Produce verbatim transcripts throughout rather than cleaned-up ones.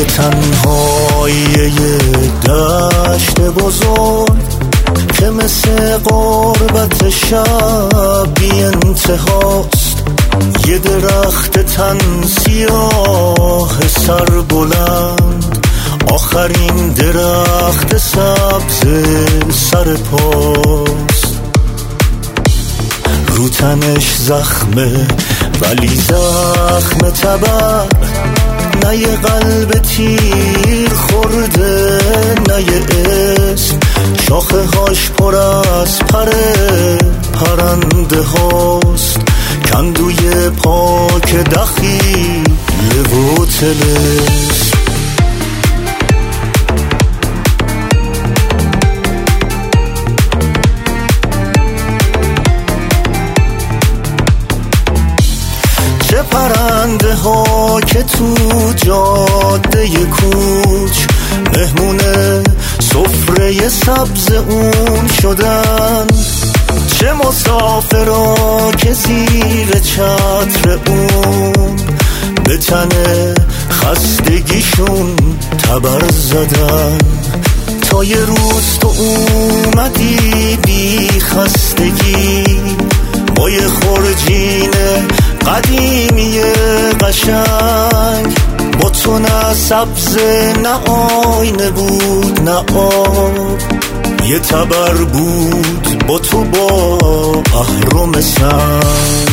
تنهایی دشت بزرگ که مثل غربت شب بی انتهاست، یه درخت تن سیاه سر بلند، آخرین درخت سبز سر پاست. رو تنش زخمه ولی زخم تبر، نه یه قلب تیر خورده نه یه اسم، شاخه هاش پر از پره پرنده هاست، کندوی پاک دخیل و تلس. چه پرنده ها که تو جاده کوچ مهمونه سفره سبز اون شدن، چه مسافرها که زیر چتر اون به تن خستگیشون تبر زدن. تا یه روز تو اومدی بی خستگی با یه خورجین قدیمی قشنگ، با تو نه سبز نه آینه بود نه آب، یه تبر بود با تو با اهرم سنگ.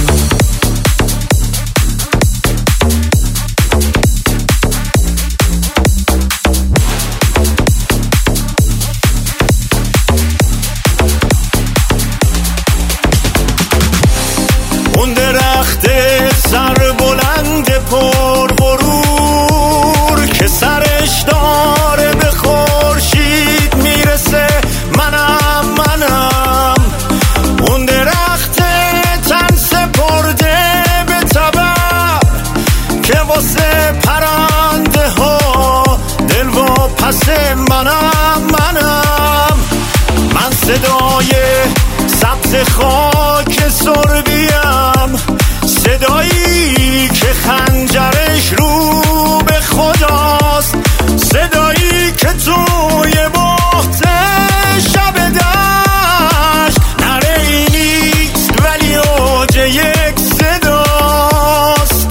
اون درخت سر بلند پر غرور که سرش داره به خورشید میرسه، منم منم اون درخت تن سپرده به تبر که واسه پرنده ها دل و پس منم منم من صدای سبز خاک سربیم، صدایی که خنجرش رو به خداست، صدایی که توی بحت شب دشت نره ای نیست ولی اوج یک صداست.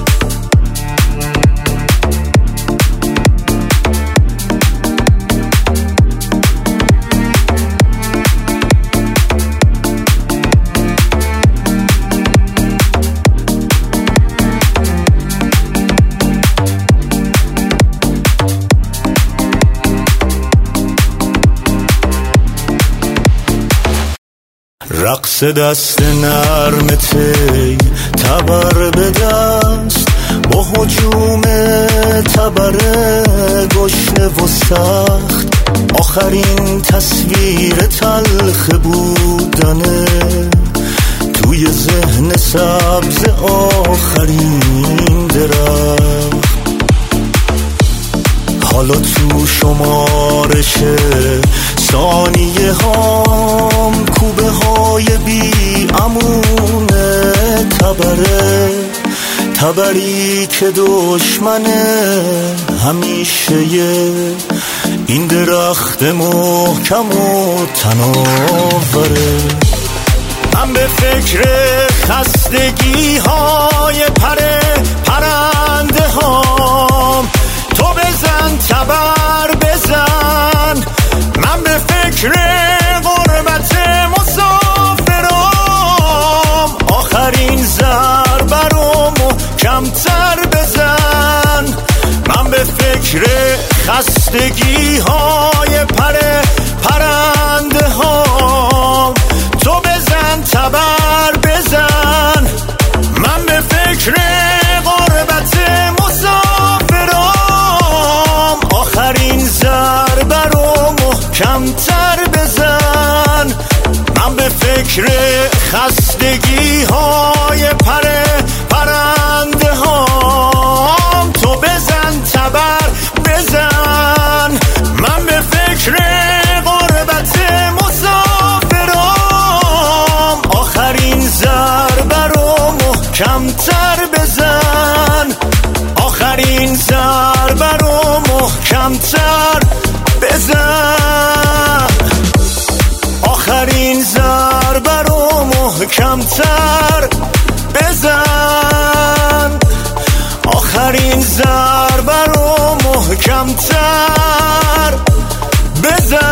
رقص دست نرمته تبر به دست با هجوم تبر گشنه و سخت، آخرین تصویر تلخ بودنه توی ذهن سبز آخرین درخت. حالا تو شمارش ثانیه هام کوبه های بی امونه تبره، تبری که دشمنه همیشه این درخت محکم و تناوره. من به فکر خستگی های پره پرنده هام، تو بزن تبر بزن، من به فکر غربت مسافرام، آخرین ضربه رو محکم‌تر بزن، من به فکر خستگی های پره پرنده هام، تو بزن تبر بزن، من به فکر غربت مسافرام، آخرین ضربه رو محکم‌تر بزن، من به فکر خستگی های پره پرنده هام، تو بزن تبر بزن، من به فکر غربت مسافرام، آخرین ضربه رو محکم‌تر بزن، آخرین ضربه رو آخرین ضربه رو محکم‌تر بزن.